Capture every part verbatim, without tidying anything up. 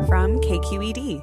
from K Q E D.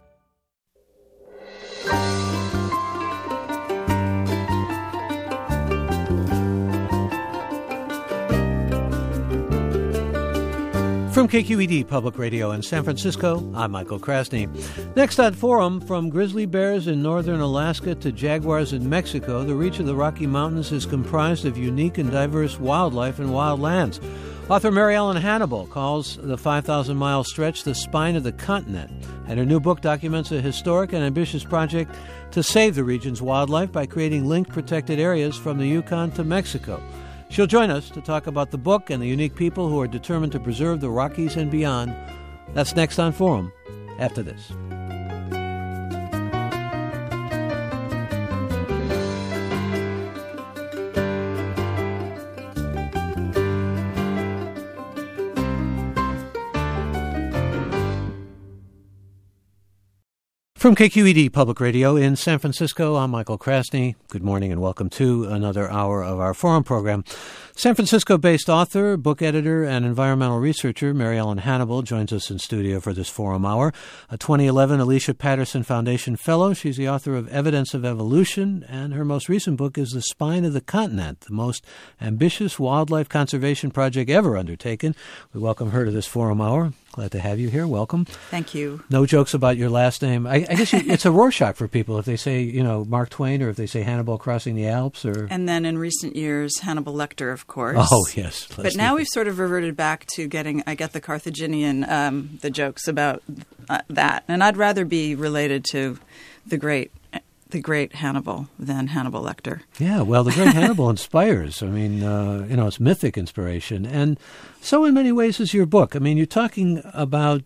From K Q E D Public Radio in San Francisco, I'm Michael Krasny. Next on Forum, from grizzly bears in northern Alaska to jaguars in Mexico, the reach of the Rocky Mountains is comprised of unique and diverse wildlife and wildlands. Author Mary Ellen Hannibal calls the five thousand mile stretch the spine of the continent, and her new book documents a historic and ambitious project to save the region's wildlife by creating linked protected areas from the Yukon to Mexico. She'll join us to talk about the book and the unique people who are determined to preserve the Rockies and beyond. That's next on Forum, after this. From K Q E D Public Radio in San Francisco, I'm Michael Krasny. Good morning and welcome to another hour of our Forum program. San Francisco-based author, book editor, and environmental researcher Mary Ellen Hannibal joins us in studio for this Forum Hour. A twenty eleven Alicia Patterson Foundation Fellow, she's the author of Evidence of Evolution, and her most recent book is The Spine of the Continent, the most ambitious wildlife conservation project ever undertaken. We welcome her to this Forum Hour. Glad to have you here. Welcome. Thank you. No jokes about your last name. I, I guess you, it's a Rorschach for people if they say, you know, Mark Twain, or if they say Hannibal crossing the Alps, or and then in recent years, Hannibal Lecter, of course. Oh yes. But now we've sort of reverted back to getting. I get the Carthaginian, um, the jokes about uh, that, and I'd rather be related to the great. The great Hannibal than Hannibal Lecter. Yeah, well, the great Hannibal inspires. I mean, uh, you know, it's mythic inspiration. And so in many ways is your book. I mean, you're talking about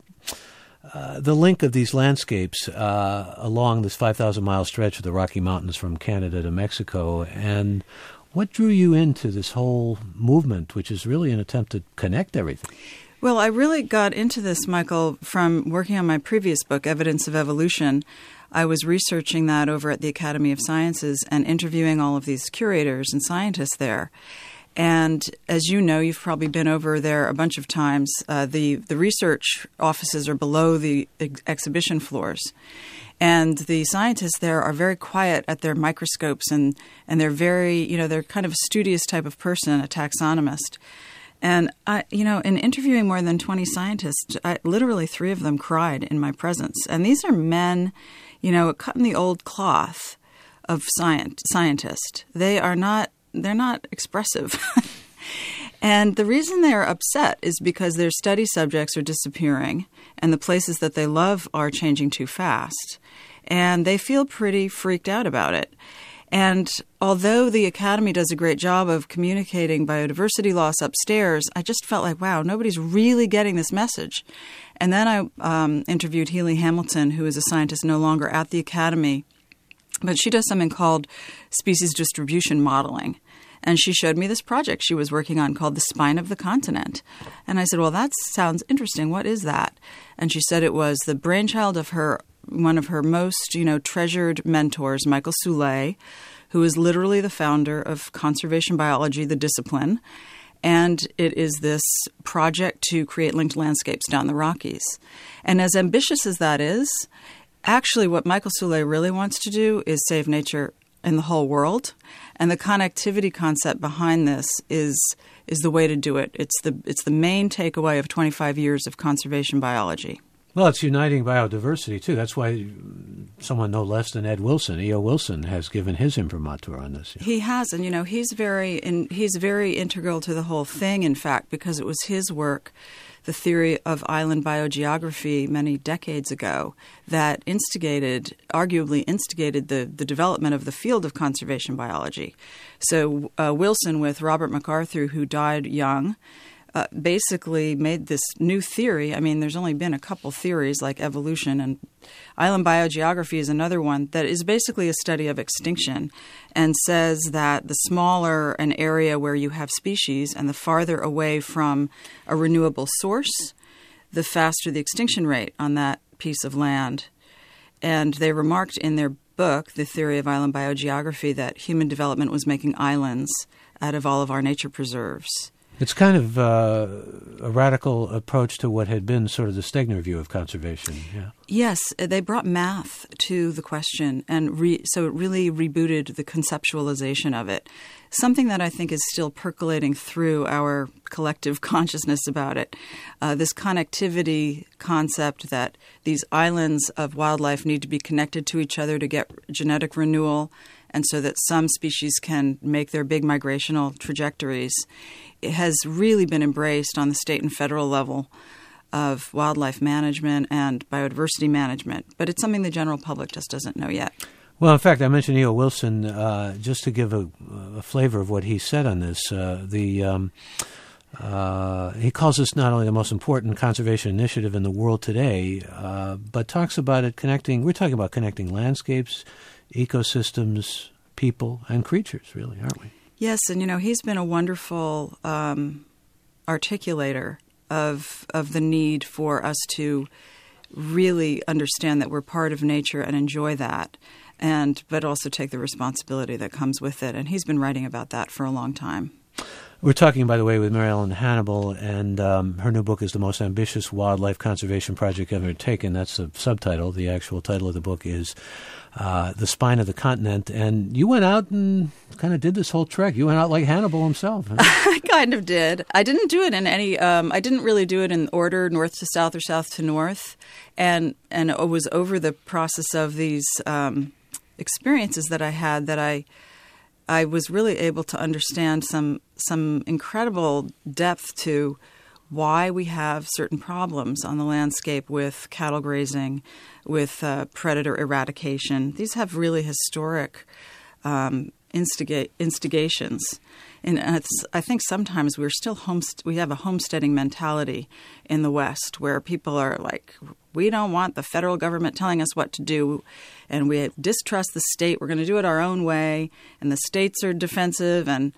uh, the link of these landscapes uh, along this five thousand mile stretch of the Rocky Mountains from Canada to Mexico. And what drew you into this whole movement, which is really an attempt to connect everything? Well, I really got into this, Michael, from working on my previous book, Evidence of Evolution. I was researching that over at the Academy of Sciences and interviewing all of these curators and scientists there. And as you know, you've probably been over there a bunch of times. Uh, the, the research offices are below the ex- exhibition floors. And the scientists there are very quiet at their microscopes, and, and they're very, you know, they're kind of a studious type of person, a taxonomist. And, I, you know, in interviewing more than twenty scientists, I, literally three of them cried in my presence. And these are men, you know, cut in the old cloth of science, scientist. They are not, they're not expressive. And the reason they're upset is because their study subjects are disappearing and the places that they love are changing too fast. And they feel pretty freaked out about it. And although the Academy does a great job of communicating biodiversity loss upstairs, I just felt like, wow, nobody's really getting this message. And then I um, interviewed Healy Hamilton, who is a scientist no longer at the Academy, but she does something called species distribution modeling. And she showed me this project she was working on called The Spine of the Continent. And I said, well, that sounds interesting. What is that? And she said it was the brainchild of her one of her most, you know, treasured mentors, Michael Soule, who is literally the founder of conservation biology, the discipline. And it is this project to create linked landscapes down the Rockies. And as ambitious as that is, actually what Michael Soule really wants to do is save nature in the whole world. And the connectivity concept behind this is is the way to do it. It's the it's the main takeaway of twenty-five years of conservation biology. Well, it's uniting biodiversity, too. That's why someone no less than Ed Wilson, E O. Wilson, has given his imprimatur on this. He has, and, you know, he's very in, he's very integral to the whole thing, in fact, because it was his work, the theory of island biogeography many decades ago, that instigated, arguably instigated the, the development of the field of conservation biology. So uh, Wilson, with Robert MacArthur, who died young, Uh, basically made this new theory. I mean, there's only been a couple theories like evolution, and island biogeography is another one that is basically a study of extinction and says that the smaller an area where you have species and the farther away from a renewable source, the faster the extinction rate on that piece of land. And they remarked in their book, The Theory of Island Biogeography, that human development was making islands out of all of our nature preserves. It's kind of uh, a radical approach to what had been sort of the Stegner view of conservation. Yeah. Yes, they brought math to the question, and re- so it really rebooted the conceptualization of it. Something that I think is still percolating through our collective consciousness about it. Uh, this connectivity concept that these islands of wildlife need to be connected to each other to get genetic renewal, and so that some species can make their big migrational trajectories. It has really been embraced on the state and federal level of wildlife management and biodiversity management, but it's something the general public just doesn't know yet. Well, in fact, I mentioned E O Wilson uh, just to give a, a flavor of what he said on this. Uh, the um, uh, he calls this not only the most important conservation initiative in the world today, uh, but talks about it connecting. We're talking about connecting landscapes, ecosystems, people, and creatures, really, aren't we? Yes, and you know he's been a wonderful um, articulator of of the need for us to really understand that we're part of nature and enjoy that, and but also take the responsibility that comes with it. And he's been writing about that for a long time. We're talking, by the way, with Mary Ellen Hannibal, and um, her new book is The Most Ambitious Wildlife Conservation Project Ever Taken. That's the subtitle. The actual title of the book is uh, The Spine of the Continent. And you went out and kind of did this whole trek. You went out like Hannibal himself. Huh? I kind of did. I didn't do it in any um, – I didn't really do it in order, north to south or south to north. And, and it was over the process of these um, experiences that I had that I – I was really able to understand some some incredible depth to why we have certain problems on the landscape with cattle grazing, with uh, predator eradication. These have really historic um, instigate, instigations. And it's, I think sometimes we're still homest- we have a homesteading mentality in the West where people are like, we don't want the federal government telling us what to do, and we distrust the state. We're going to do it our own way, and the states are defensive. And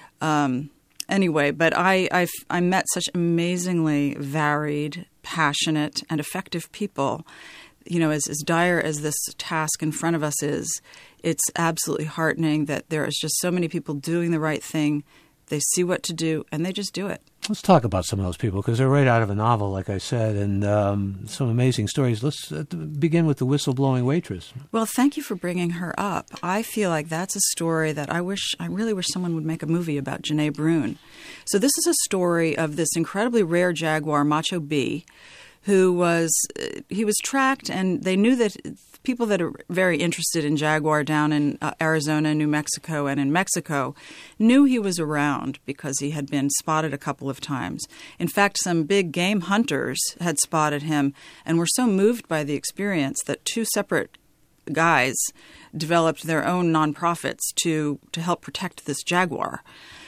um, anyway, but I I've, I met such amazingly varied, passionate, and effective people. You know, as, as dire as this task in front of us is, it's absolutely heartening that there is just so many people doing the right thing. They see what to do, and they just do it. Let's talk about some of those people, because they're right out of a novel, like I said, and um, some amazing stories. Let's uh, begin with the whistleblowing waitress. Well, thank you for bringing her up. I feel like that's a story that I wish, I really wish someone would make a movie about, Janae Brune. So this is a story of this incredibly rare jaguar, Macho B, who was, he was tracked, and they knew that people that are very interested in jaguar down in uh, Arizona, New Mexico, and in Mexico knew he was around because he had been spotted a couple of times. In fact, some big game hunters had spotted him and were so moved by the experience that two separate guys developed their own nonprofits to, to help protect this jaguar.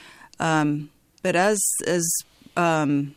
Um, but as as um,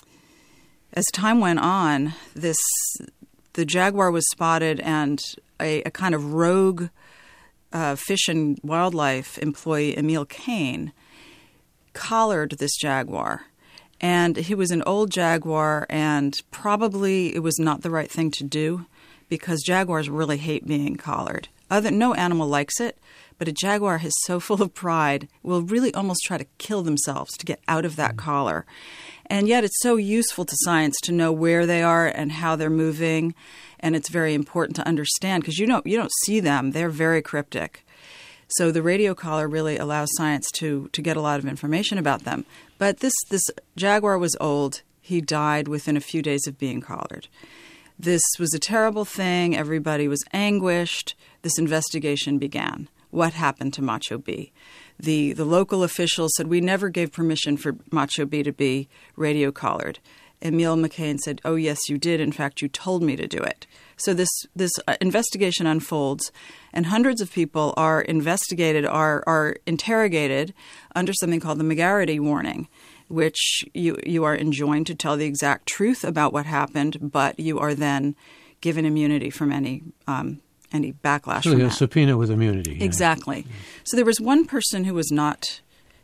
as time went on, this the jaguar was spotted, and a, a kind of rogue uh, fish and wildlife employee, Emil Kane, collared this jaguar. And he was an old jaguar, and probably it was not the right thing to do because jaguars really hate being collared. Other, no animal likes it, but a jaguar is so full of pride, will really almost try to kill themselves to get out of that collar. And yet it's so useful to science to know where they are and how they're moving, and it's very important to understand because you don't you don't see them. They're very cryptic. So the radio collar really allows science to to get a lot of information about them. But this this jaguar was old. He died within a few days of being collared. This was a terrible thing. Everybody was anguished. This investigation began. What happened to Macho B? The the local officials said, we never gave permission for Macho B to be radio collared. Emil McCain said, oh, yes, you did. In fact, you told me to do it. So this this investigation unfolds, and hundreds of people are investigated, are are interrogated under something called the McGarity warning, which you, you are enjoined to tell the exact truth about what happened, but you are then given immunity from any um any backlash so from a that. subpoena with immunity. Yeah. Exactly. So there was one person who was not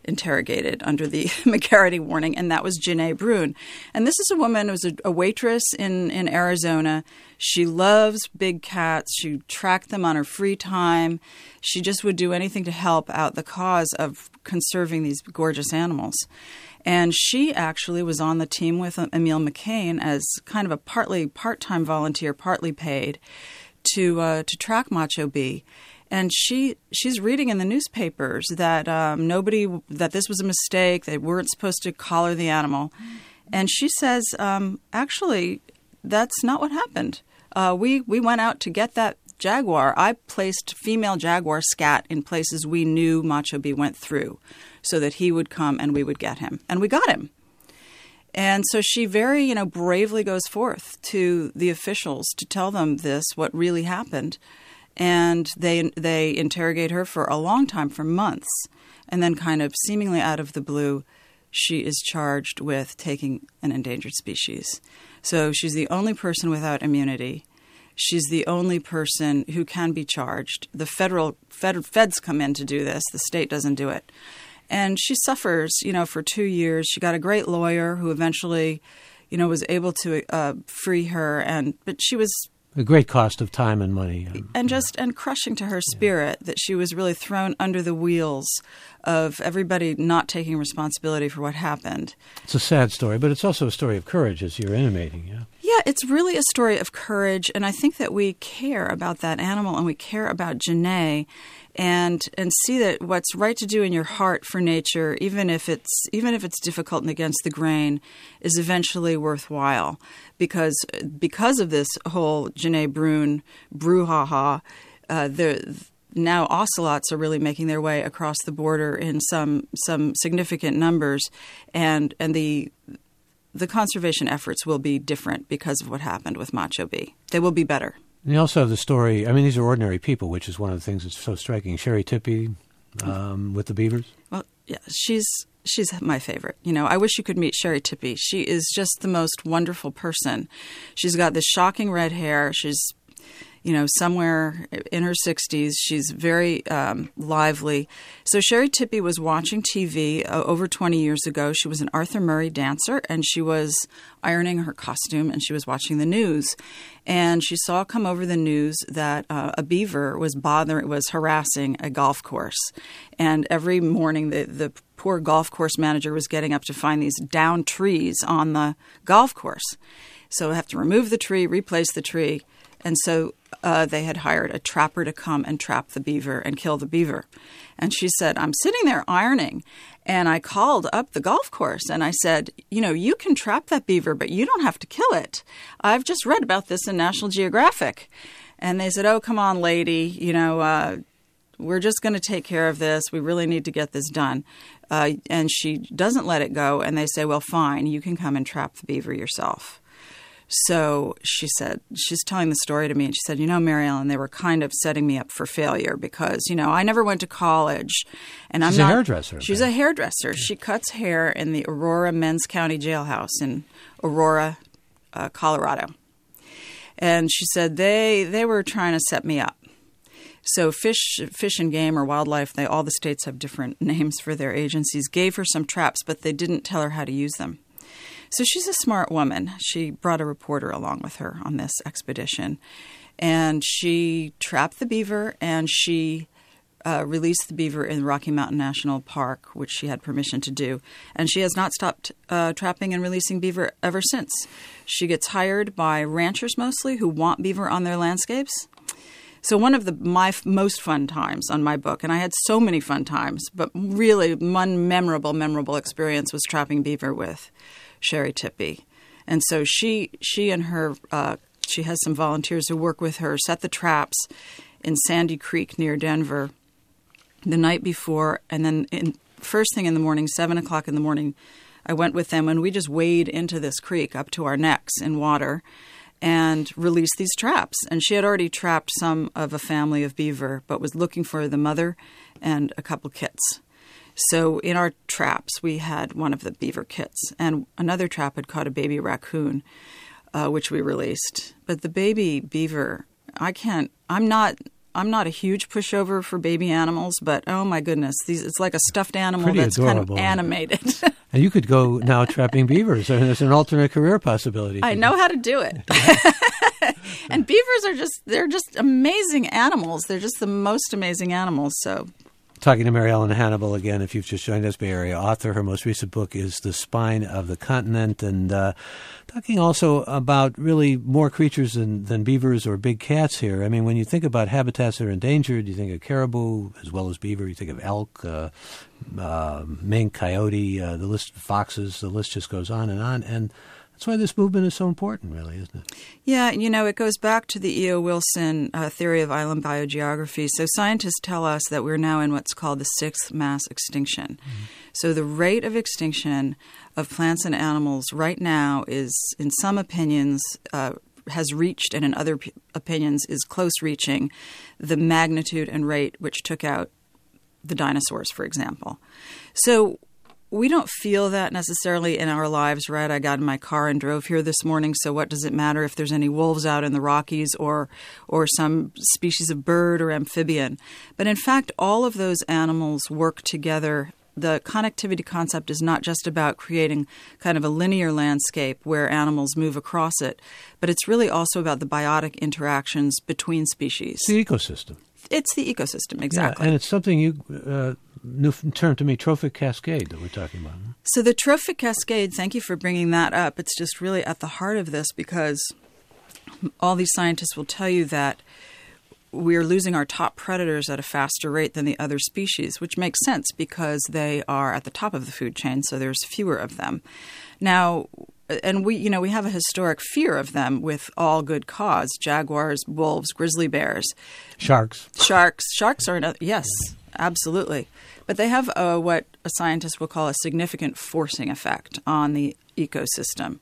interrogated under the McGarity warning, and that was Janae Brune. And this is a woman who was a, a waitress in, in Arizona. She loves big cats. She tracked them on her free time. She just would do anything to help out the cause of conserving these gorgeous animals. And she actually was on the team with Emil McCain as kind of a partly part-time volunteer, partly paid, to uh, to track Macho B. And she she's reading in the newspapers that um, nobody that this was a mistake. They weren't supposed to collar the animal. And she says, um, actually, that's not what happened. Uh, we we went out to get that jaguar. I placed female jaguar scat in places we knew Macho B went through, so that he would come and we would get him, and we got him. And so she very, you know, bravely goes forth to the officials to tell them this, what really happened. And they they interrogate her for a long time, for months. And then kind of seemingly out of the blue, she is charged with taking an endangered species. So she's the only person without immunity. She's the only person who can be charged. The federal fed, feds come in to do this. The state doesn't do it. And she suffers, you know, for two years. She got a great lawyer who eventually, you know, was able to uh, free her. And but she was a great cost of time and money, um, and just and crushing to her spirit yeah. that she was really thrown under the wheels of everybody not taking responsibility for what happened. It's a sad story, but it's also a story of courage, as you're intimating. Yeah. Yeah, it's really a story of courage, and I think that we care about that animal and we care about Janae, and and see that what's right to do in your heart for nature, even if it's even if it's difficult and against the grain, is eventually worthwhile. Because because of this whole Janae Brune brouhaha, uh, the now ocelots are really making their way across the border in some some significant numbers, and and the the conservation efforts will be different because of what happened with Macho B. They will be better. And you also have the story, I mean, these are ordinary people, which is one of the things that's so striking. Sherry Tippie um, with the beavers. Well, yeah, she's she's my favorite. You know, I wish you could meet Sherry Tippie. She is just the most wonderful person. She's got this shocking red hair. She's, you know, somewhere in her sixties. She's very um, lively. So Sherry Tippie was watching T V uh, over twenty years ago. She was an Arthur Murray dancer, and she was ironing her costume, and she was watching the news. And she saw come over the news that uh, a beaver was bothering, was harassing a golf course. And every morning, the, the poor golf course manager was getting up to find these downed trees on the golf course. So they have to remove the tree, replace the tree. And so uh, they had hired a trapper to come and trap the beaver and kill the beaver. And she said, I'm sitting there ironing, and I called up the golf course, and I said, you know, you can trap that beaver, but you don't have to kill it. I've just read about this in National Geographic. And they said, oh, come on, lady, you know, uh, we're just going to take care of this. We really need to get this done. Uh, and she doesn't let it go, and they say, well, fine, you can come and trap the beaver yourself. So she said, she's telling the story to me, and she said, you know, Mary Ellen, they were kind of setting me up for failure because, you know, I never went to college. And I'm she's not, a hairdresser. She's a hairdresser. Yeah. She cuts hair in the Aurora Men's County Jailhouse in Aurora, uh, Colorado. And she said they they were trying to set me up. So Fish, Fish and Game or Wildlife, they all the states have different names for their agencies, gave her some traps, but they didn't tell her how to use them. So she's a smart woman. She brought a reporter along with her on this expedition. And she trapped the beaver, and she uh, released the beaver in Rocky Mountain National Park, which she had permission to do. And she has not stopped uh, trapping and releasing beaver ever since. She gets hired by ranchers mostly who want beaver on their landscapes. So one of the my f- most fun times on my book, and I had so many fun times, but really one memorable, memorable experience was trapping beaver with Sherry Tippie. And so she she and her, uh, she has some volunteers who work with her, set the traps in Sandy Creek near Denver the night before. And then in, first thing in the morning, seven o'clock in the morning, I went with them, and we just waded into this creek up to our necks in water and released these traps. And she had already trapped some of a family of beaver, but was looking for the mother and a couple kits. So in our traps, we had one of the beaver kits, and another trap had caught a baby raccoon, uh, which we released. But the baby beaver, I can't, I'm not, I'm not a huge pushover for baby animals, but oh my goodness, these it's like a stuffed animal Pretty that's adorable. kind of animated. And you could go now trapping beavers. I mean, there's an alternate career possibility. I know how to do it. And beavers are just, they're just amazing animals. They're just the most amazing animals. So, talking to Mary Ellen Hannibal again, if you've just joined us, Bay Area author. Her most recent book is The Spine of the Continent, and uh, talking also about really more creatures than, than beavers or big cats here. I mean, when you think about habitats that are endangered, you think of caribou as well as beaver. You think of elk, uh, uh, mink, coyote, uh, the list of foxes. The list just goes on and on, and that's why this movement is so important, really, isn't it? Yeah, you know, it goes back to the E O. Wilson uh, theory of island biogeography. So scientists tell us that we're now in what's called the sixth mass extinction. Mm-hmm. So the rate of extinction of plants and animals right now is, in some opinions, uh, has reached, and in other p- opinions is close reaching, the magnitude and rate which took out the dinosaurs, for example. So we don't feel that necessarily in our lives, right? I got in my car and drove here this morning, so what does it matter if there's any wolves out in the Rockies or or some species of bird or amphibian? But in fact, all of those animals work together. The connectivity concept is not just about creating kind of a linear landscape where animals move across it, but it's really also about the biotic interactions between species. It's the ecosystem. It's the ecosystem, exactly. Yeah, and it's something you... Uh, new term to me, trophic cascade that we're talking about. So the trophic cascade, thank you for bringing that up. It's just really at the heart of this because all these scientists will tell you that we're losing our top predators at a faster rate than the other species, which makes sense because they are at the top of the food chain, so there's fewer of them. Now, and we, you know, we have a historic fear of them with all good cause: jaguars, wolves, grizzly bears, sharks. Sharks. Sharks are another. Yes, absolutely. But they have uh, what a scientist will call a significant forcing effect on the ecosystem.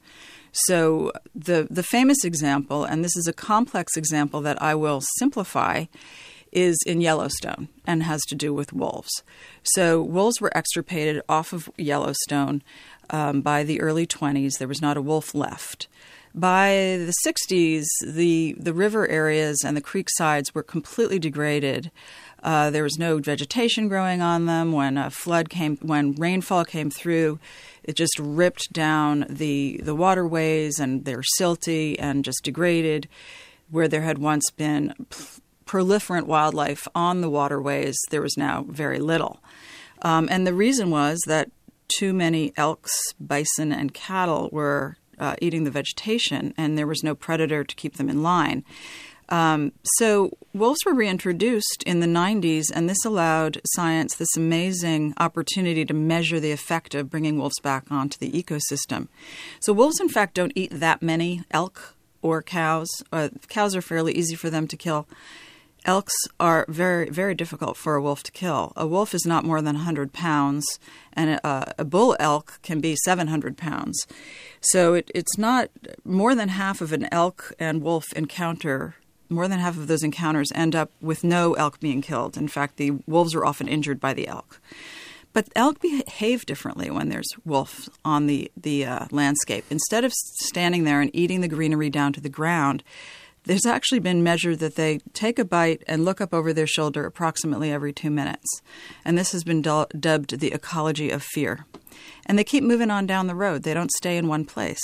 So the the famous example, and this is a complex example that I will simplify, is in Yellowstone and has to do with wolves. So wolves were extirpated off of Yellowstone um, by the early twenties. There was not a wolf left. By the sixties, the, the river areas and the creek sides were completely degraded. Uh, there was no vegetation growing on them. When a flood came, when rainfall came through, it just ripped down the the waterways, and they're silty and just degraded. Where there had once been p- proliferant wildlife on the waterways, there was now very little. Um, and the reason was that too many elks, bison, and cattle were uh, eating the vegetation, and there was no predator to keep them in line. Um, so wolves were reintroduced in the nineties, and this allowed science this amazing opportunity to measure the effect of bringing wolves back onto the ecosystem. So wolves, in fact, don't eat that many elk or cows. Uh, cows are fairly easy for them to kill. Elks are very, very difficult for a wolf to kill. A wolf is not more than one hundred pounds, and a, a bull elk can be seven hundred pounds. So it, it's not more than half of an elk and wolf encounter. More than half of those encounters end up with no elk being killed. In fact, the wolves are often injured by the elk. But elk behave differently when there's wolf on the, the uh, landscape. Instead of standing there and eating the greenery down to the ground, there's actually been measured that they take a bite and look up over their shoulder approximately every two minutes. And this has been du- dubbed the ecology of fear. And they keep moving on down the road. They don't stay in one place.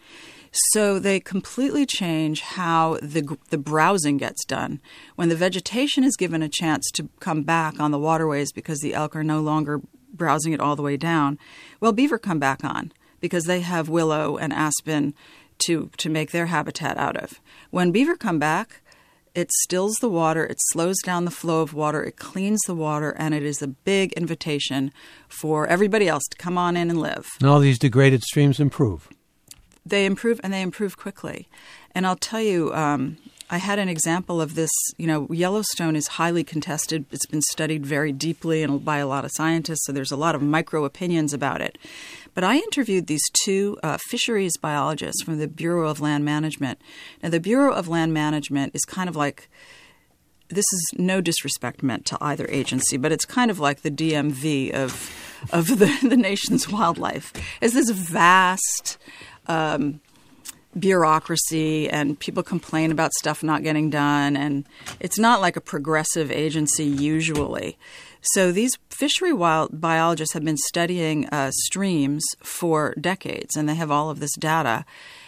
So they completely change how the the browsing gets done. When the vegetation is given a chance to come back on the waterways because the elk are no longer browsing it all the way down, well, beaver come back on because they have willow and aspen to, to make their habitat out of. When beaver come back, it stills the water, it slows down the flow of water, it cleans the water, and it is a big invitation for everybody else to come on in and live. And all these degraded streams improve. They improve, and they improve quickly. And I'll tell you, um, I had an example of this. You know, Yellowstone is highly contested. It's been studied very deeply and by a lot of scientists, so there's a lot of micro opinions about it. But I interviewed these two uh, fisheries biologists from the Bureau of Land Management. Now, the Bureau of Land Management is kind of like, this is no disrespect meant to either agency, but it's kind of like the D M V of of the, the nation's wildlife. It's this vast... Um, bureaucracy, and people complain about stuff not getting done, and it's not like a progressive agency usually. So these fishery wild biologists have been studying uh, streams for decades, and they have all of this data.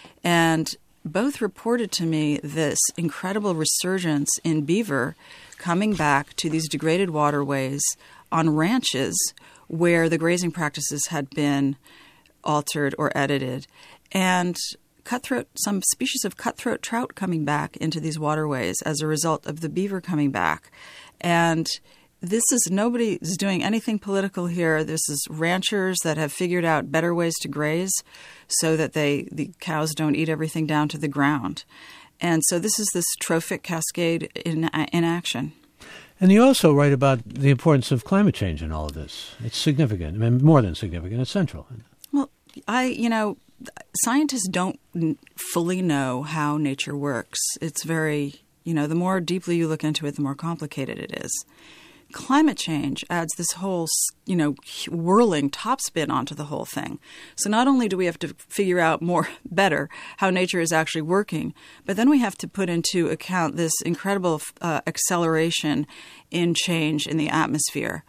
And both reported to me this incredible resurgence in beaver coming back to these degraded waterways on ranches where the grazing practices had been altered or edited. And cutthroat, some species of cutthroat trout coming back into these waterways as a result of the beaver coming back. And this is, nobody is doing anything political here. This is ranchers that have figured out better ways to graze so that they the cows don't eat everything down to the ground. And so this is this trophic cascade in in action. And you also write about the importance of climate change in all of this. It's significant. I mean, more than significant. It's central. Well, I, you know, scientists don't fully know how nature works. It's very, you know, the more deeply you look into it, the more complicated it is. Climate change adds this whole, you know, whirling topspin onto the whole thing. So not only do we have to figure out more better how nature is actually working, but then we have to put into account this incredible uh, acceleration in change in the atmosphere.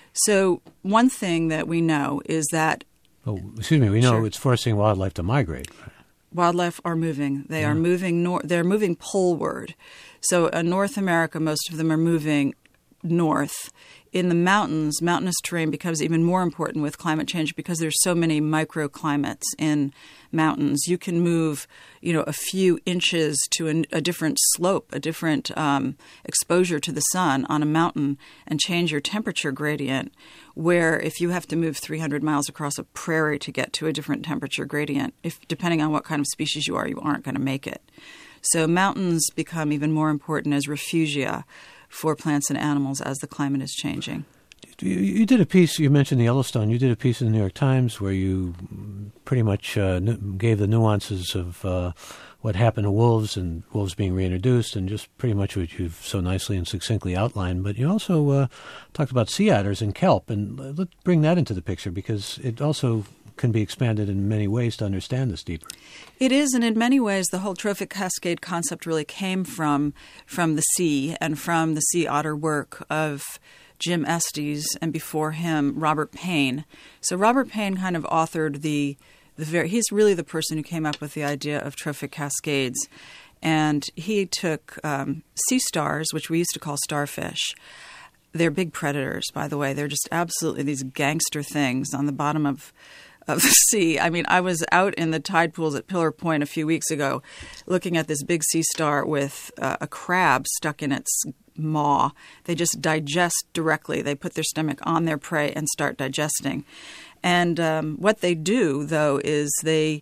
So one thing that we know is that Oh, excuse me. We know Sure. it's forcing wildlife to migrate. Wildlife are moving. They Yeah. are moving. Nor- they're moving poleward. So in North America, most of them are moving north. In the mountains, mountainous terrain becomes even more important with climate change because there's so many microclimates in mountains. You can move, you know, a few inches to a, a different slope, a different um, exposure to the sun on a mountain and change your temperature gradient, where if you have to move three hundred miles across a prairie to get to a different temperature gradient, if depending on what kind of species you are, you aren't going to make it. So mountains become even more important as refugia for plants and animals as the climate is changing. You, you did a piece, you mentioned the Yellowstone, you did a piece in the New York Times where you pretty much uh, gave the nuances of uh, what happened to wolves and wolves being reintroduced and just pretty much what you've so nicely and succinctly outlined. But you also uh, talked about sea otters and kelp, and let's bring that into the picture because it also can be expanded in many ways to understand this deeper. It is, and in many ways, the whole trophic cascade concept really came from from the sea and from the sea otter work of Jim Estes and before him Robert Payne. So Robert Payne kind of authored the the very. He's really the person who came up with the idea of trophic cascades, and he took um, sea stars, which we used to call starfish. They're big predators, by the way. They're just absolutely these gangster things on the bottom of of the sea. I mean, I was out in the tide pools at Pillar Point a few weeks ago looking at this big sea star with uh, a crab stuck in its maw. They just digest directly. They put their stomach on their prey and start digesting. And um, what they do, though, is they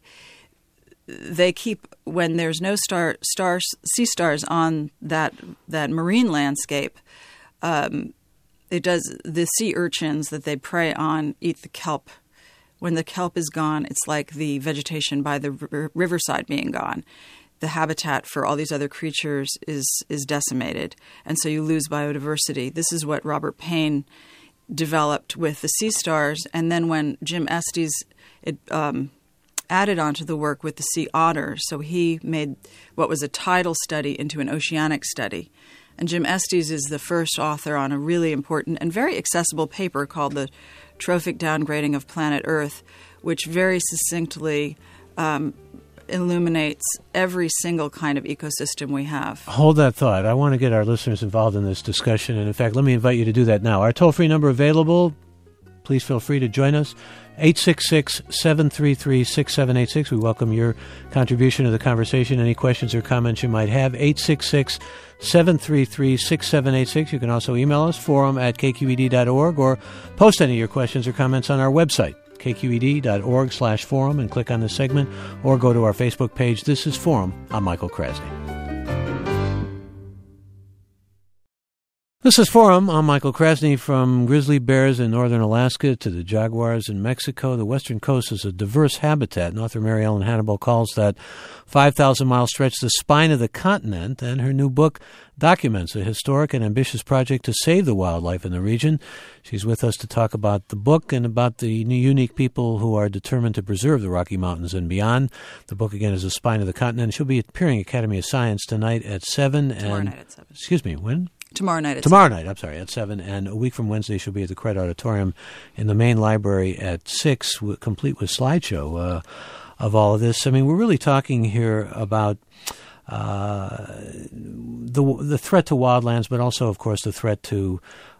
they keep, when there's no star, star sea stars on that that marine landscape, um, it does the sea urchins that they prey on eat the kelp. When the kelp is gone, it's like the vegetation by the r- riverside being gone. The habitat for all these other creatures is is decimated, and so you lose biodiversity. This is what Robert Payne developed with the sea stars, and then when Jim Estes it, um, added onto the work with the sea otters, so he made what was a tidal study into an oceanic study. And Jim Estes is the first author on a really important and very accessible paper called The Trophic Downgrading of Planet Earth, which very succinctly um, illuminates every single kind of ecosystem we have. Hold that thought. I want to get our listeners involved in this discussion. And in fact, let me invite you to do that now. Our toll-free number available. Please feel free to join us. eight six six, seven three three, six seven eight six. We welcome your contribution to the conversation. Any questions or comments you might have. eight six six, seven three three, six seven eight six. You can also email us, forum at k q e d dot org, or post any of your questions or comments on our website, k q e d dot org slash forum, and click on the segment, or go to our Facebook page. This is Forum. I'm Michael Krasny. This is Forum. I'm Michael Krasny. From grizzly bears in northern Alaska to the jaguars in Mexico, the western coast is a diverse habitat. And author Mary Ellen Hannibal calls that five thousand mile stretch the spine of the continent, and her new book documents a historic and ambitious project to save the wildlife in the region. She's with us to talk about the book and about the unique people who are determined to preserve the Rocky Mountains and beyond. The book, again, is The Spine of the Continent. She'll be appearing at Academy of Science tonight at seven. Tomorrow and, night at seven. Excuse me, when? Tomorrow night at Tomorrow seven. night, I'm sorry, at seven. And a week from Wednesday, she'll be at the Credit Auditorium in the main library at six, w- complete with slideshow uh, of all of this. I mean, we're really talking here about uh, the the threat to wildlands, but also, of course, the threat to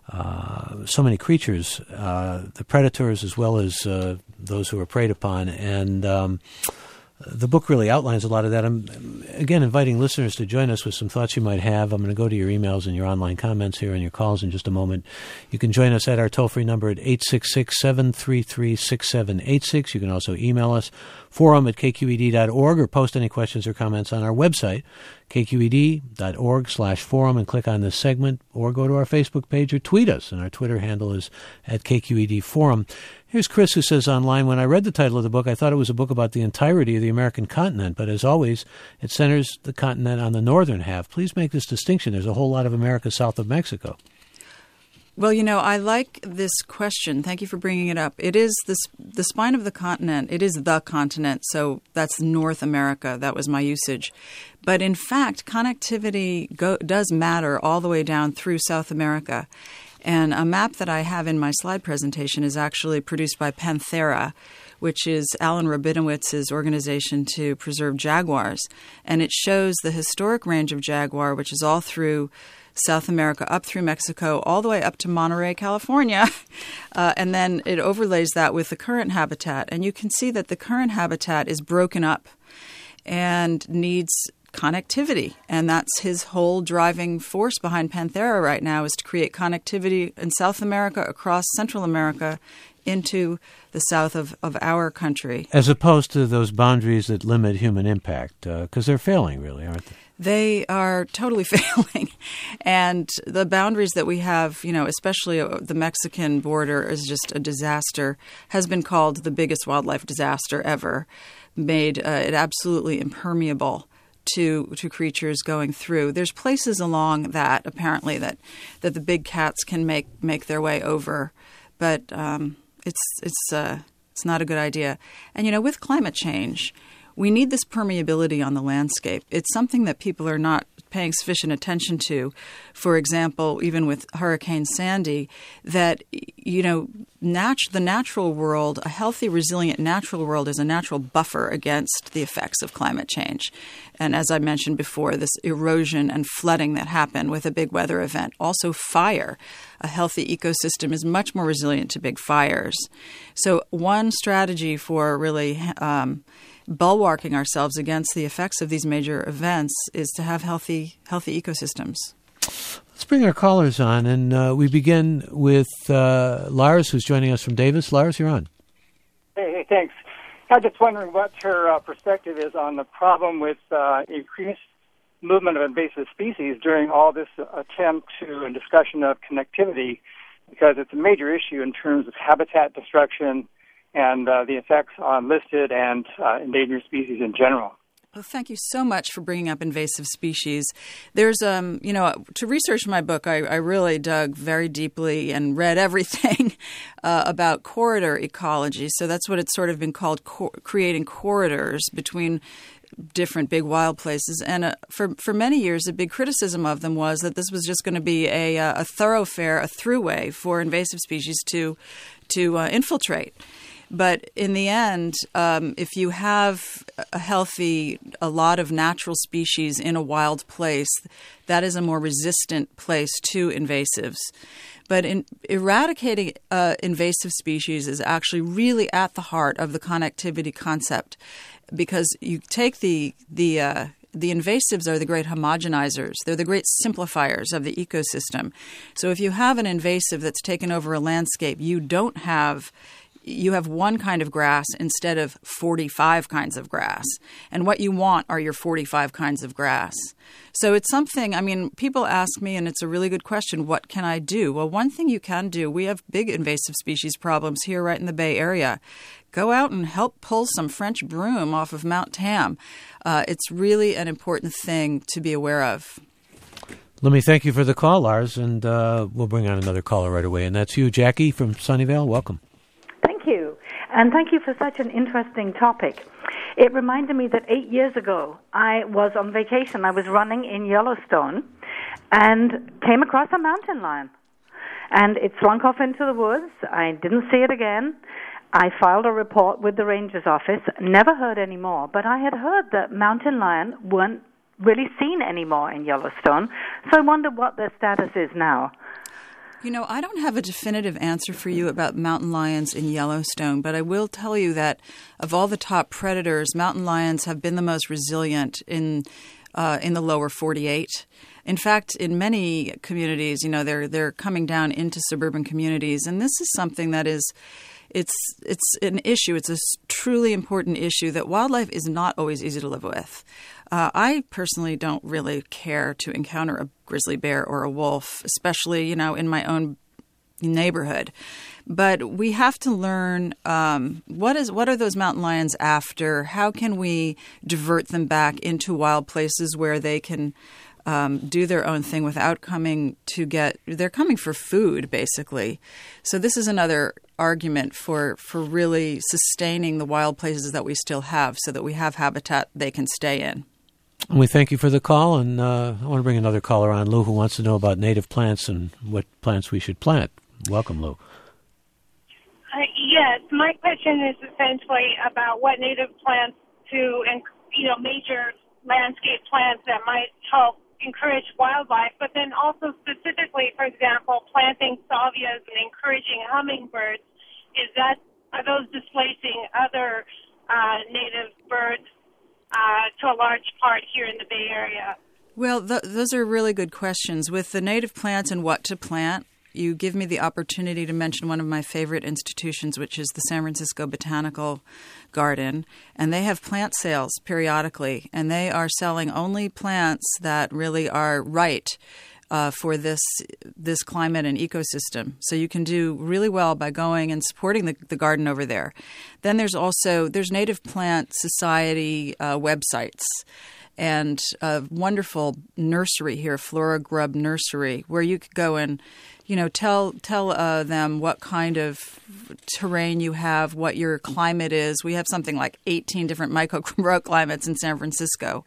uh, so many creatures, uh, the predators as well as uh, those who are preyed upon. And um, the book really outlines a lot of that. I'm, again, inviting listeners to join us with some thoughts you might have. I'm going to go to your emails and your online comments here and your calls in just a moment. You can join us at our toll-free number at eight six six, seven three three, six seven eight six. You can also email us, forum at k q e d dot org, or post any questions or comments on our website, k q e d dot org slash forum, and click on this segment, or go to our Facebook page or tweet us, and our Twitter handle is at K Q E D Forum. Here's Chris, who says online, when I read the title of the book, I thought it was a book about the entirety of the American continent, but as always, it centers the continent on the northern half. Please make this distinction. There's a whole lot of America south of Mexico. Well, you know, I like this question. Thank you for bringing it up. It is this, the spine of the continent. It is the continent, so that's North America. That was my usage. But in fact, connectivity go, does matter all the way down through South America. And a map that I have in my slide presentation is actually produced by Panthera, which is Alan Rabinowitz's organization to preserve jaguars. And it shows the historic range of jaguar, which is all through South America, up through Mexico, all the way up to Monterey, California. Uh, and then it overlays that with the current habitat. And you can see that the current habitat is broken up and needs connectivity. And that's his whole driving force behind Panthera right now, is to create connectivity in South America, across Central America, into the south of, of our country. As opposed to those boundaries that limit human impact, because uh, they're failing, really, aren't they? They are totally failing. And the boundaries that we have, you know, especially the Mexican border, is just a disaster, has been called the biggest wildlife disaster ever, made uh, it absolutely impermeable to to creatures going through. There's places along that, apparently, that, that the big cats can make, make their way over. But um, it's it's uh, it's not a good idea. And, you know, with climate change, we need this permeability on the landscape. It's something that people are not paying sufficient attention to. For example, even with Hurricane Sandy, that, you know, nat- the natural world, a healthy, resilient natural world, is a natural buffer against the effects of climate change. And as I mentioned before, this erosion and flooding that happen with a big weather event. Also fire. A healthy ecosystem is much more resilient to big fires. So one strategy for really um, bulwarking ourselves against the effects of these major events is to have healthy healthy ecosystems. Let's bring our callers on, and uh, we begin with uh, Lars, who's joining us from Davis. Lars, you're on. Hey, hey thanks. I'm just wondering what her uh, perspective is on the problem with uh, increased movement of invasive species during all this attempt to and discussion of connectivity, because it's a major issue in terms of habitat destruction and uh, the effects on listed and uh, endangered species in general. Well, thank you so much for bringing up invasive species. There's, um, you know, to research my book, I, I really dug very deeply and read everything uh, about corridor ecology. So that's what it's sort of been called, co- creating corridors between different big wild places. And uh, for for many years, a big criticism of them was that this was just going to be a, a thoroughfare, a throughway for invasive species to to uh, infiltrate. But in the end, um, if you have a healthy, a lot of natural species in a wild place, that is a more resistant place to invasives. But in eradicating uh, invasive species is actually really at the heart of the connectivity concept, because you take the the uh, the invasives are the great homogenizers. They're the great simplifiers of the ecosystem. So if you have an invasive that's taken over a landscape, you don't have you have one kind of grass instead of forty-five kinds of grass. And what you want are your forty-five kinds of grass. So it's something, I mean, people ask me, and it's a really good question, what can I do? Well, one thing you can do, we have big invasive species problems here right in the Bay Area. Go out and help pull some French broom off of Mount Tam. Uh, it's really an important thing to be aware of. Let me thank you for the call, Lars, and uh, we'll bring on another caller right away. And that's you, Jackie from Sunnyvale. Welcome. Thank you. And thank you for such an interesting topic. It reminded me that eight years ago, I was on vacation. I was running in Yellowstone and came across a mountain lion. And it slunk off into the woods. I didn't see it again. I filed a report with the ranger's office, never heard any more. But I had heard that mountain lion weren't really seen anymore in Yellowstone. So I wonder what their status is now. You know, I don't have a definitive answer for you about mountain lions in Yellowstone, but I will tell you that of all the top predators, mountain lions have been the most resilient in uh, in the lower forty-eight. In fact, in many communities, you know, they're they're coming down into suburban communities, and this is something that is it's it's an issue. It's a truly important issue that wildlife is not always easy to live with. Uh, I personally don't really care to encounter a grizzly bear or a wolf, especially, you know, in my own neighborhood. But we have to learn um, what is what are those mountain lions after? How can we divert them back into wild places where they can um, do their own thing without coming to get – they're coming for food, basically. So this is another argument for, for really sustaining the wild places that we still have so that we have habitat they can stay in. We thank you for the call, and uh, I want to bring another caller on, Lou, who wants to know about native plants and what plants we should plant. Welcome, Lou. Uh, yes, my question is essentially about what native plants to, and you know, major landscape plants that might help encourage wildlife, but then also specifically, for example, planting salvias and encouraging hummingbirds. Is that, are those displacing other uh, native birds Uh, to a large part here in the Bay Area? Well, th- those are really good questions. With the native plants and what to plant, you give me the opportunity to mention one of my favorite institutions, which is the San Francisco Botanical Garden. And they have plant sales periodically, and they are selling only plants that really are right Uh, for this this climate and ecosystem. So you can do really well by going and supporting the, the garden over there. Then there's also, there's Native Plant Society uh, websites and a wonderful nursery here, Flora Grub Nursery, where you could go and, you know, tell tell uh, them what kind of terrain you have, what your climate is. We have something like eighteen different microclimates in San Francisco.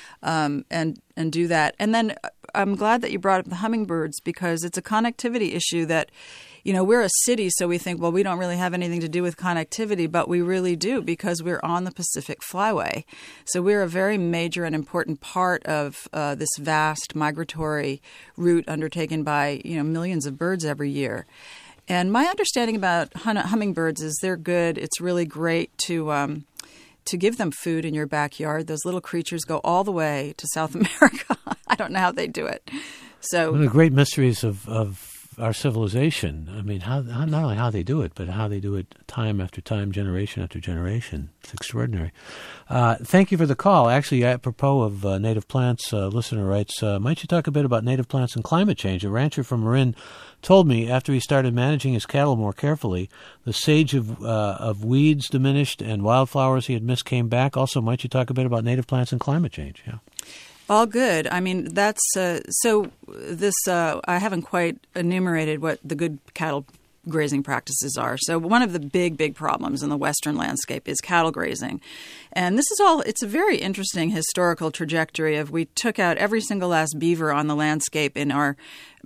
Um, and and do that. And then I'm glad that you brought up the hummingbirds because it's a connectivity issue that, you know, we're a city, so we think, well, we don't really have anything to do with connectivity, but we really do because we're on the Pacific Flyway. So we're a very major and important part of uh, this vast migratory route undertaken by, you know, millions of birds every year. And my understanding about hum- hummingbirds is they're good. It's really great to um, to give them food in your backyard. Those little creatures go all the way to South America. I don't know how they do it. So one of the great mysteries of, of our civilization. I mean, how, how not only how they do it, but how they do it time after time, generation after generation. It's extraordinary. Uh, thank you for the call. Actually, apropos of uh, native plants, uh, listener writes, uh, might you talk a bit about native plants and climate change? A rancher from Marin told me after he started managing his cattle more carefully, the sage of uh, of weeds diminished and wildflowers he had missed came back. Also, might you talk a bit about native plants and climate change? Yeah. All good. I mean, that's uh, so this uh, I haven't quite enumerated what the good cattle grazing practices are. So one of the big, big problems in the Western landscape is cattle grazing. And this is all, it's a very interesting historical trajectory of we took out every single last beaver on the landscape in our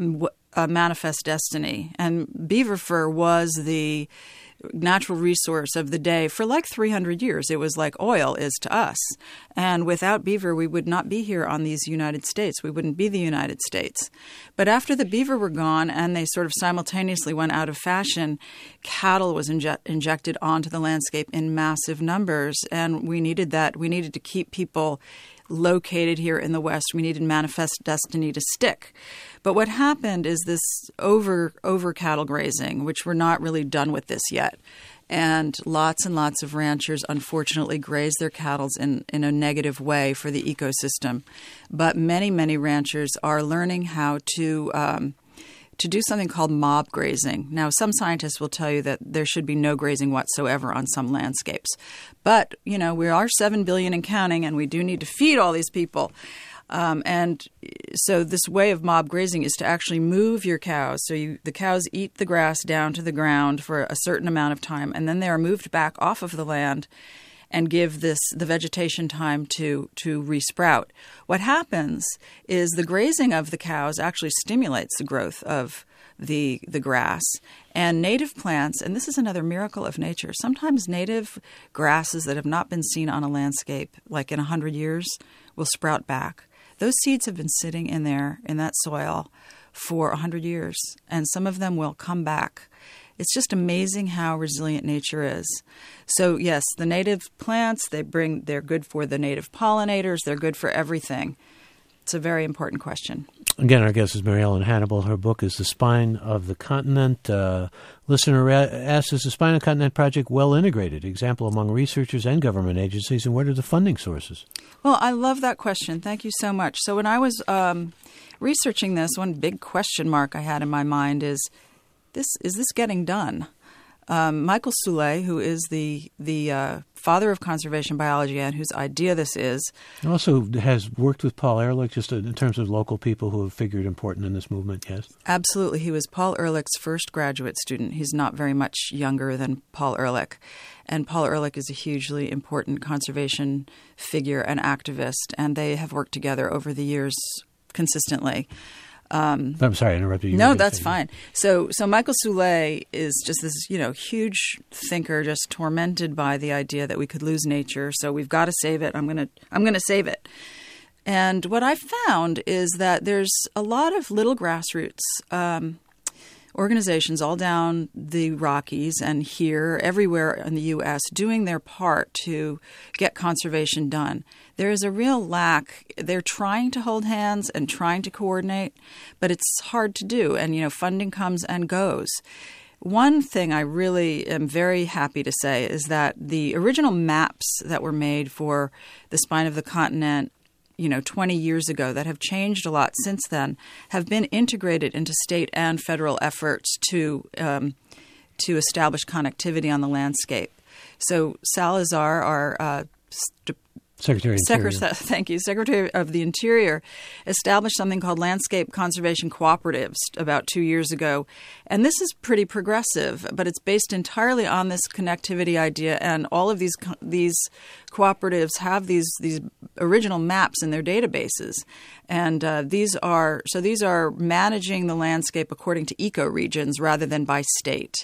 uh, manifest destiny. And beaver fur was the natural resource of the day for like three hundred years. It was like oil is to us. And without beaver, we would not be here on these United States. We wouldn't be the United States. But after the beaver were gone and they sort of simultaneously went out of fashion, cattle was inje- injected onto the landscape in massive numbers. And we needed that. We needed to keep people located here in the West. We needed manifest destiny to stick. But what happened is this over over cattle grazing, which we're not really done with this yet. And lots and lots of ranchers, unfortunately, graze their cattle in, in a negative way for the ecosystem. But many, many ranchers are learning how to um, to do something called mob grazing. Now, some scientists will tell you that there should be no grazing whatsoever on some landscapes. But, you know, we are seven billion and counting, and we do need to feed all these people. Um, and so this way of mob grazing is to actually move your cows. So you, the cows eat the grass down to the ground for a certain amount of time, and then they are moved back off of the land and give this the vegetation time to, to resprout. What happens is the grazing of the cows actually stimulates the growth of the the grass. And native plants, and this is another miracle of nature, sometimes native grasses that have not been seen on a landscape, like in one hundred years, will sprout back. Those seeds have been sitting in there, in that soil, for one hundred years, and some of them will come back. It's just amazing how resilient nature is. So, yes, the native plants, they bring, they're good for the native pollinators. They're good for everything. It's a very important question. Again, our guest is Mary Ellen Hannibal. Her book is The Spine of the Continent. Uh, listener asks, is the Spine of the Continent project well integrated? Example among researchers and government agencies, and what are the funding sources? Well, I love that question. Thank you so much. So when I was um, researching this, one big question mark I had in my mind is, this is this getting done? Um, Michael Soule, who is the the uh, father of conservation biology and whose idea this is. Also has worked with Paul Ehrlich, just in terms of local people who have figured important in this movement, yes? Absolutely. He was Paul Ehrlich's first graduate student. He's not very much younger than Paul Ehrlich. And Paul Ehrlich is a hugely important conservation figure and activist, and they have worked together over the years consistently. Um, I'm sorry, I interrupted you. No, that's fine. So, so Michael Soule is just this, you know, huge thinker, just tormented by the idea that we could lose nature. So we've got to save it. I'm gonna, I'm gonna save it. And what I found is that there's a lot of little grassroots um, organizations all down the Rockies and here, everywhere in the U S, doing their part to get conservation done. There is a real lack. They're trying to hold hands and trying to coordinate, but it's hard to do. And, you know, funding comes and goes. One thing I really am very happy to say is that the original maps that were made for the Spine of the Continent, you know, twenty years ago, that have changed a lot since then, have been integrated into state and federal efforts to um, to establish connectivity on the landscape. So Salazar, our uh, st- Secretary of Interior. Secretary, thank you. Secretary of the Interior established something called Landscape Conservation Cooperatives about two years ago. And this is pretty progressive, but it's based entirely on this connectivity idea. And all of these these cooperatives have these these original maps in their databases. And uh, these are so these are managing the landscape according to ecoregions rather than by state.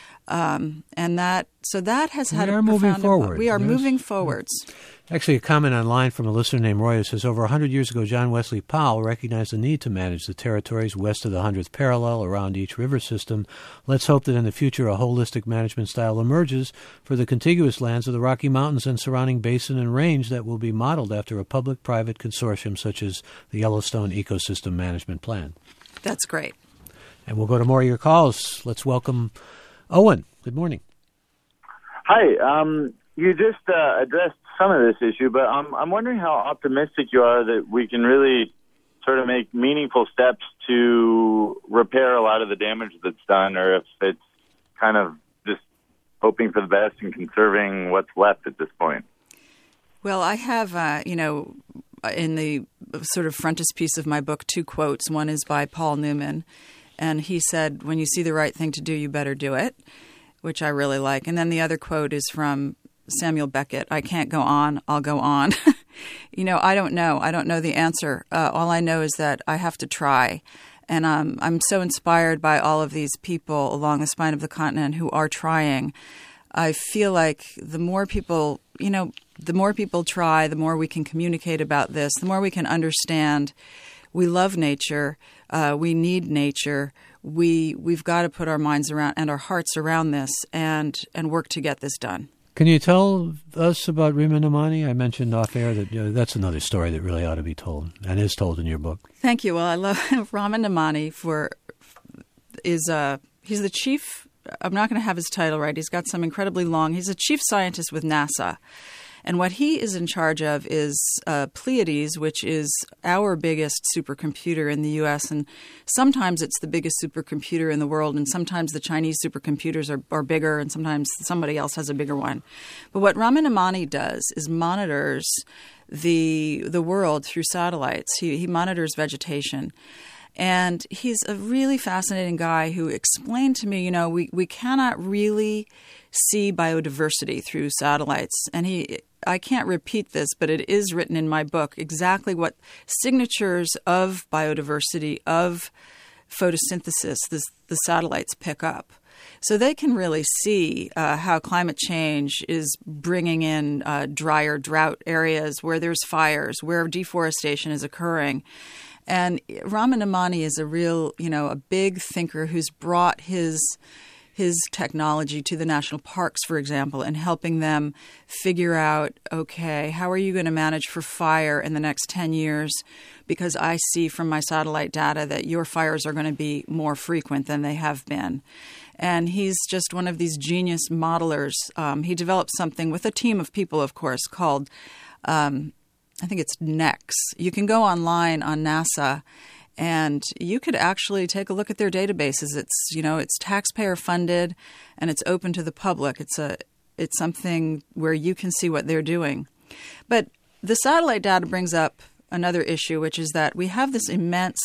Um, and that so that has had we are a moving profound forward. Impact. We are yes. moving forwards. Actually, a comment online from a listener named Roy says, over one hundred years ago, John Wesley Powell recognized the need to manage the territories west of the hundredth parallel around each river system. Let's hope that in the future a holistic management style emerges for the contiguous lands of the Rocky Mountains and surrounding basin and range that will be modeled after a public-private consortium such as the Yellowstone Ecosystem Management Plan. That's great. And we'll go to more of your calls. Let's welcome Owen. Good morning. Hi. Um, you just uh, addressed some of this issue, but I'm, I'm wondering how optimistic you are that we can really sort of make meaningful steps to repair a lot of the damage that's done, or if it's kind of just hoping for the best and conserving what's left at this point. Well, I have, uh, you know, in the sort of frontispiece of my book, two quotes. One is by Paul Newman, and he said, when you see the right thing to do, you better do it, which I really like. And then the other quote is from Samuel Beckett, I can't go on, I'll go on. You know, I don't know. I don't know the answer. Uh, all I know is that I have to try. And um, I'm so inspired by all of these people along the spine of the continent who are trying. I feel like the more people, you know, the more people try, the more we can communicate about this, the more we can understand. We love nature. Uh, we need nature. We, we've got to put our minds around and our hearts around this and, and work to get this done. Can you tell us about Rima Namani? I mentioned off air that you know, that's another story that really ought to be told and is told in your book. Thank you. Well, I love Rima Namani for is uh, he's the chief I'm not going to have his title right. He's got some incredibly long. He's a chief scientist with NASA. And what he is in charge of is uh, Pleiades, which is our biggest supercomputer in the U S. And sometimes it's the biggest supercomputer in the world, and sometimes the Chinese supercomputers are, are bigger, and sometimes somebody else has a bigger one. But what Raman Emani does is monitors the the world through satellites. He, he monitors vegetation. And he's a really fascinating guy who explained to me, you know, we, we cannot really see biodiversity through satellites. And he, I can't repeat this, but it is written in my book exactly what signatures of biodiversity, of photosynthesis, this, the satellites pick up. So they can really see uh, how climate change is bringing in uh, drier drought areas where there's fires, where deforestation is occurring. And Raman Emani is a real, you know, a big thinker who's brought his his technology to the national parks, for example, and helping them figure out, okay, how are you going to manage for fire in the next ten years? Because I see from my satellite data that your fires are going to be more frequent than they have been. And he's just one of these genius modelers. Um, he developed something with a team of people, of course, called um, I think it's N E X. You can go online on NASA and you could actually take a look at their databases. It's, you know, it's taxpayer funded and it's open to the public. It's a it's something where you can see what they're doing. But the satellite data brings up another issue, which is that we have this immense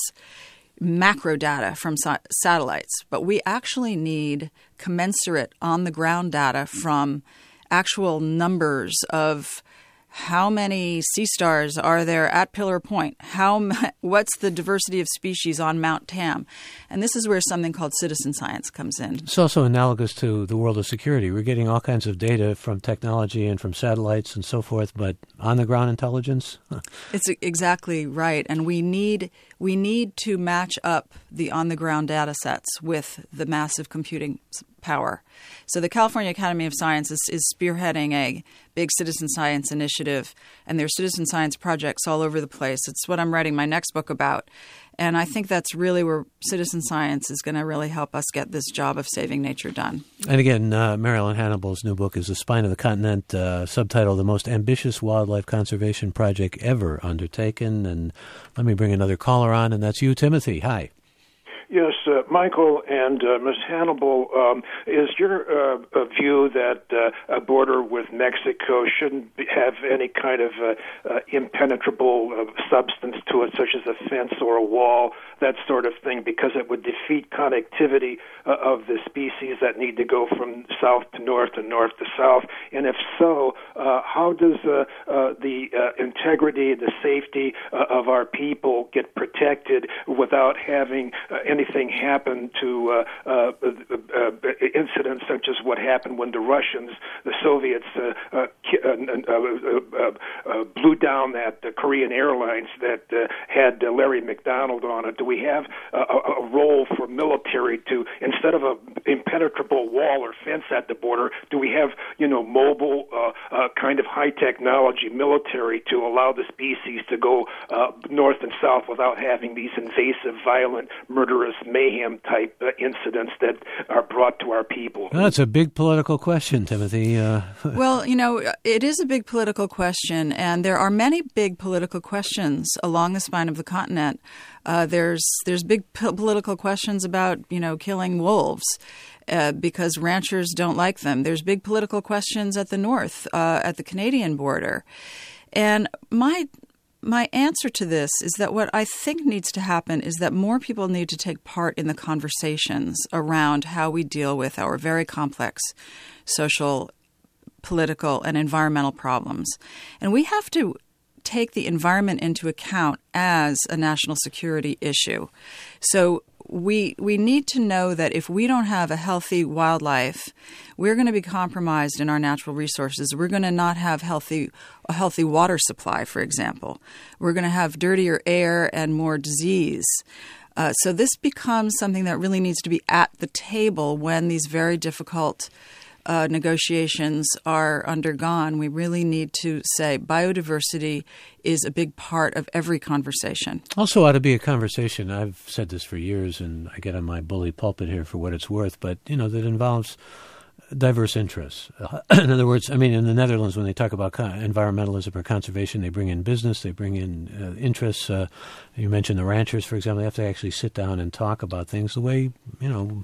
macro data from sa- satellites, but we actually need commensurate on-the-ground data from actual numbers of how many sea stars are there at Pillar Point? How what's the diversity of species on Mount Tam? And this is where something called citizen science comes in. It's also analogous to the world of security. We're getting all kinds of data from technology and from satellites and so forth, but on-the-ground intelligence? Huh. It's exactly right. And we need we need to match up the on-the-ground data sets with the massive computing power. So the California Academy of Sciences is, is spearheading a big citizen science initiative, and there's citizen science projects all over the place. It's what I'm writing my next book about. And I think that's really where citizen science is going to really help us get this job of saving nature done. And again, uh, Marilyn Hannibal's new book is The Spine of the Continent, uh, subtitled The Most Ambitious Wildlife Conservation Project Ever Undertaken. And let me bring another caller on, and that's you, Timothy. Hi. Yes, uh, Michael and uh, Miz Hannibal, um, is your uh, uh, view that uh, a border with Mexico shouldn't be, have any kind of uh, uh, impenetrable uh, substance to it, such as a fence or a wall, that sort of thing, because it would defeat connectivity uh, of the species that need to go from south to north and north to south? And if so, uh, how does uh, uh, the uh, integrity, the safety uh, of our people get protected without having uh, any anything happen to uh, uh, uh, incidents such as what happened when the Russians, the Soviets, uh, uh, uh, uh, uh, blew down that uh, Korean Airlines that uh, had uh, Larry McDonald on it? Do we have a, a role for military to, instead of an impenetrable wall or fence at the border, do we have, you know, mobile uh, uh, kind of high technology military to allow the species to go uh, north and south without having these invasive, violent, murderous mayhem-type uh, incidents that are brought to our people? Well, that's a big political question, Timothy. Uh, well, you know, it is a big political question, and there are many big political questions along the spine of the continent. Uh, there's there's big p- political questions about, you know, killing wolves uh, because ranchers don't like them. There's big political questions at the north, uh, at the Canadian border. And my My answer to this is that what I think needs to happen is that more people need to take part in the conversations around how we deal with our very complex social, political, and environmental problems. And we have to take the environment into account as a national security issue. So we we need to know that if we don't have a healthy wildlife, we're going to be compromised in our natural resources. We're going to not have healthy a healthy water supply, for example. We're going to have dirtier air and more disease. Uh, so this becomes something that really needs to be at the table when these very difficult uh, negotiations are undergone, we really need to say biodiversity is a big part of every conversation. Also ought to be a conversation, I've said this for years, and I get on my bully pulpit here for what it's worth, but, you know, that involves diverse interests. Uh, in other words, I mean, in the Netherlands, when they talk about co- environmentalism or conservation, they bring in business, they bring in uh, interests. Uh, you mentioned the ranchers, for example. They have to actually sit down and talk about things the way, you know,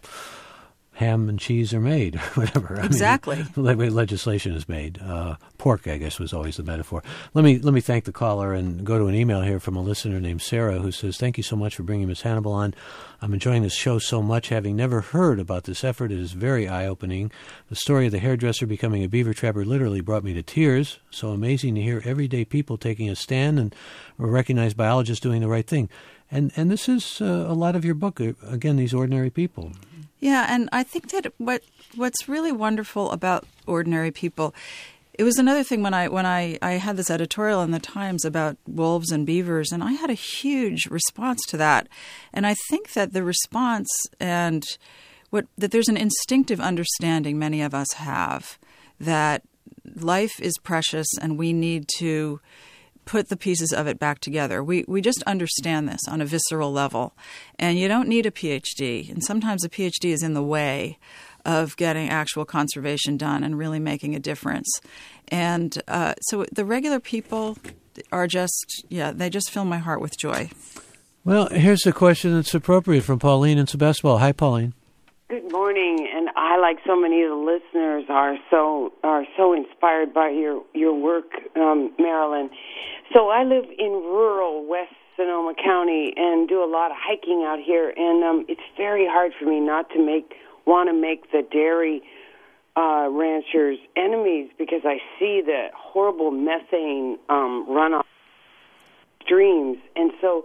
ham and cheese are made, or whatever. Exactly. I mean, the way legislation is made. Uh, pork, I guess, was always the metaphor. Let me let me thank the caller and go to an email here from a listener named Sarah who says, thank you so much for bringing Miz Hannibal on. I'm enjoying this show so much, having never heard about this effort. It is very eye-opening. The story of the hairdresser becoming a beaver trapper literally brought me to tears. So amazing to hear everyday people taking a stand and recognized biologists doing the right thing. And and this is uh, a lot of your book, again, these ordinary people. Yeah, and I think that what what's really wonderful about ordinary people, it was another thing when I when I, I had this editorial in the Times about wolves and beavers, and I had a huge response to that. And I think that the response and what that there's an instinctive understanding many of us have that life is precious and we need to put the pieces of it back together. We we just understand this on a visceral level. And you don't need a P H D. And sometimes a P H D is in the way of getting actual conservation done and really making a difference. And uh, so the regular people are just, yeah, they just fill my heart with joy. Well, here's a question that's appropriate from Pauline in Sebastopol. Hi, Pauline. Good morning, and I, like so many of the listeners, are so are so inspired by your your work, um, Marilyn. So I live in rural West Sonoma County and do a lot of hiking out here, and um, it's very hard for me not to make want to make the dairy uh, ranchers enemies because I see the horrible methane um, runoff streams, and so.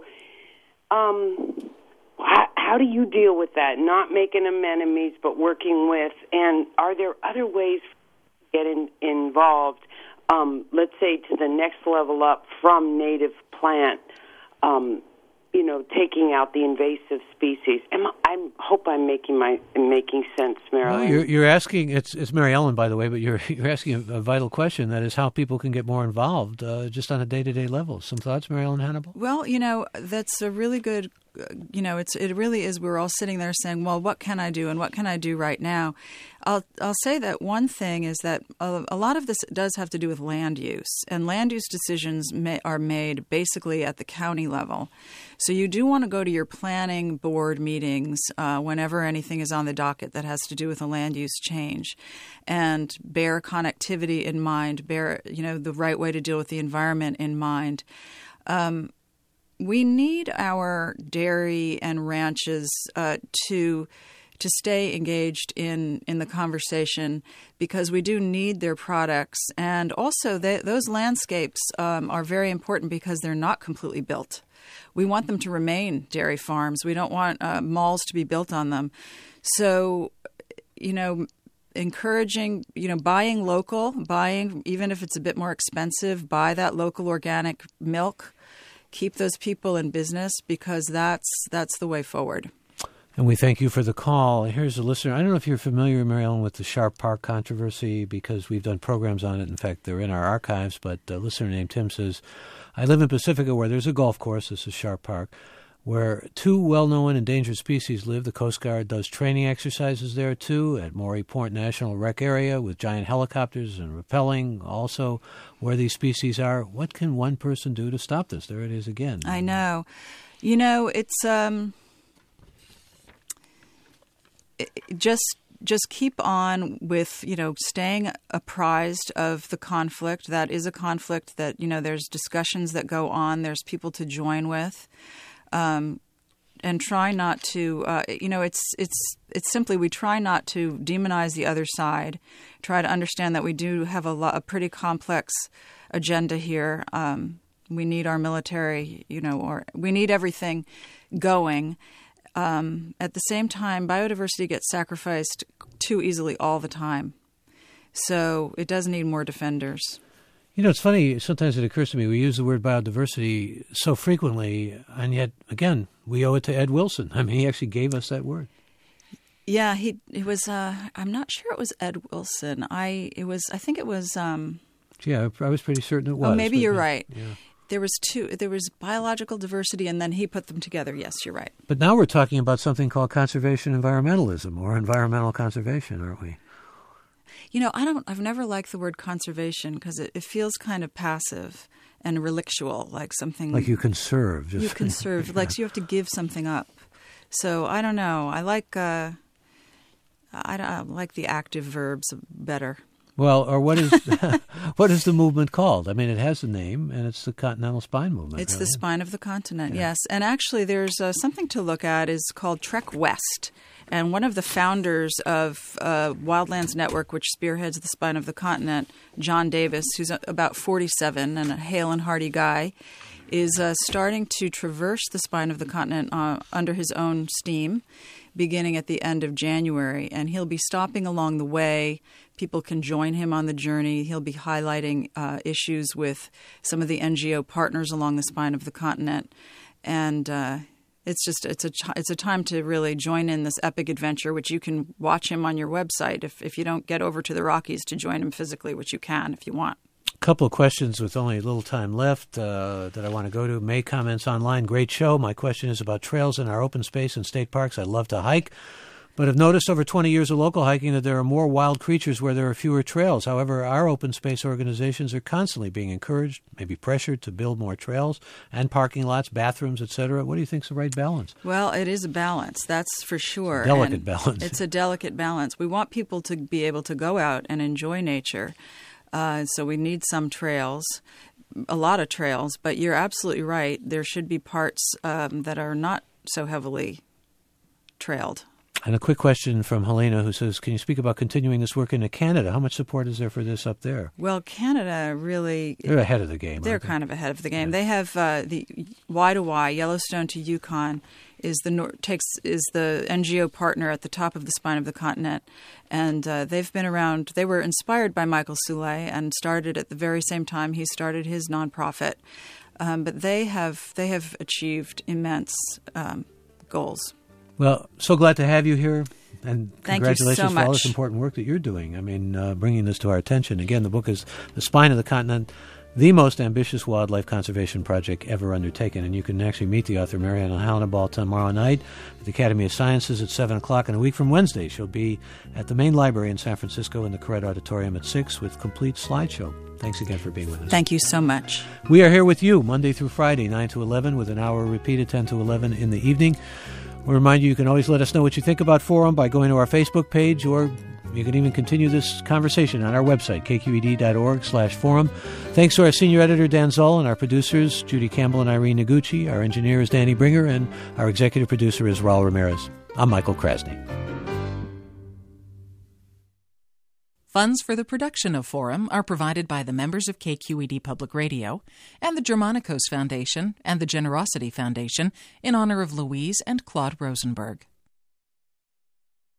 Um, How, how do you deal with that? Not making them enemies, but working with. And are there other ways to get in, involved, um, let's say to the next level up from native plant, um, you know, taking out the invasive species? Am I I'm, hope I'm making my making sense, Marilyn. Well, you're, you're asking, it's, it's Mary Ellen, by the way, but you're, you're asking a, a vital question. That is how people can get more involved uh, just on a day-to-day level. Some thoughts, Mary Ellen Hannibal? Well, you know, that's a really good You know, it's it really is. We're all sitting there saying, "Well, what can I do, and what can I do right now?" I'll I'll say that one thing is that a, a lot of this does have to do with land use, and land use decisions may, are made basically at the county level. So you do want to go to your planning board meetings uh, whenever anything is on the docket that has to do with a land use change, and bear connectivity in mind, bear you know the right way to deal with the environment in mind. Um, We need our dairy and ranches uh, to to stay engaged in, in the conversation because we do need their products. And also, they, those landscapes um, are very important because they're not completely built. We want them to remain dairy farms. We don't want uh, malls to be built on them. So, you know, encouraging, you know, buying local, buying, even if it's a bit more expensive, buy that local organic milk. Keep those people in business because that's that's the way forward. And we thank you for the call. Here's a listener. I don't know if you're familiar, Mary Ellen, with the Sharp Park controversy because we've done programs on it. In fact, they're in our archives. But a listener named Tim says, I live in Pacifica where there's a golf course. This is Sharp Park, where two well-known endangered species live. The Coast Guard does training exercises there, too, at Maury Point National Rec Area with giant helicopters and rappelling, also where these species are. What can one person do to stop this? There it is again. I know. You know, it's um, it, just just keep on with, you know, staying apprised of the conflict. That is a conflict that, you know, there's discussions that go on. There's people to join with. Um, and try not to, uh, you know, it's it's it's simply we try not to demonize the other side. Try to understand that we do have a, lot, a pretty complex agenda here. Um, we need our military, you know, or we need everything going. Um, at the same time, biodiversity gets sacrificed too easily all the time. So it does need more defenders. You know, it's funny, sometimes it occurs to me, we use the word biodiversity so frequently, and yet, again, we owe it to Ed Wilson. I mean, he actually gave us that word. Yeah, he it was. Uh, I'm not sure it was Ed Wilson. I it was. I think it was. Um, yeah, I was pretty certain it was. Oh, maybe but, you're right. Yeah. There was two. There was biological diversity, and then he put them together. Yes, you're right. But now we're talking about something called conservation environmentalism, or environmental conservation, aren't we? You know, I don't. I've never liked the word conservation because it, it feels kind of passive and relictual, like something like you conserve. Just you conserve, yeah. Like so you have to give something up. So I don't know. I like. Uh, I, I like the active verbs better. Well, or what is what is the movement called? I mean, it has a name, and it's the Continental Spine Movement. It's really. the spine of the continent, yeah. yes. And actually, there's uh, something to look at is called Trek West. And one of the founders of uh, Wildlands Network, which spearheads the spine of the continent, John Davis, who's about forty-seven and a hale and hearty guy, is uh, starting to traverse the spine of the continent uh, under his own steam, beginning at the end of January. And he'll be stopping along the way. People can join him on the journey. He'll be highlighting uh, issues with some of the N G O partners along the spine of the continent. And uh, it's just it's a it's a time to really join in this epic adventure, which you can watch him on your website if, if you don't get over to the Rockies to join him physically, which you can if you want. A couple of questions with only a little time left uh, that I want to go to. May comments online. Great show. My question is about trails in our open space and state parks. I love to hike, but have noticed over twenty years of local hiking that there are more wild creatures where there are fewer trails. However, our open space organizations are constantly being encouraged, maybe pressured, to build more trails and parking lots, bathrooms, et cetera. What do you think is the right balance? Well, it is a balance, that's for sure. It's a delicate and balance. It's a delicate balance. We want people to be able to go out and enjoy nature. Uh, so we need some trails, a lot of trails, but you're absolutely right. There should be parts um, that are not so heavily trailed. And a quick question from Helena, who says, can you speak about continuing this work into Canada? How much support is there for this up there? Well, Canada really... They're ahead of the game. They're they? kind of ahead of the game. Yeah. They have uh, the Y to Y, Yellowstone to Yukon, is the nor- takes is the N G O partner at the top of the spine of the continent. And uh, they've been around. They were inspired by Michael Soule and started at the very same time he started his nonprofit. Um, but they have they have achieved immense um, goals. Well, so glad to have you here, and Thank congratulations you so for much. all this important work that you're doing. I mean, uh, bringing this to our attention. Again, the book is The Spine of the Continent, the most ambitious wildlife conservation project ever undertaken. And you can actually meet the author, Mariana Hannibal, tomorrow night at the Academy of Sciences at seven o'clock. And a week from Wednesday, she'll be at the main library in San Francisco in the Corrett Auditorium at six with complete slideshow. Thanks again for being with us. Thank you so much. We are here with you Monday through Friday, nine to eleven, with an hour repeated ten to eleven in the evening. We'll remind you, you can always let us know what you think about Forum by going to our Facebook page, or you can even continue this conversation on our website, k q e d dot org slash forum. Thanks to our senior editor, Dan Zoll, and our producers, Judy Campbell and Irene Noguchi. Our engineer is Danny Bringer, and our executive producer is Raul Ramirez. I'm Michael Krasny. Funds for the production of Forum are provided by the members of K Q E D Public Radio and the Germanicos Foundation and the Generosity Foundation in honor of Louise and Claude Rosenberg.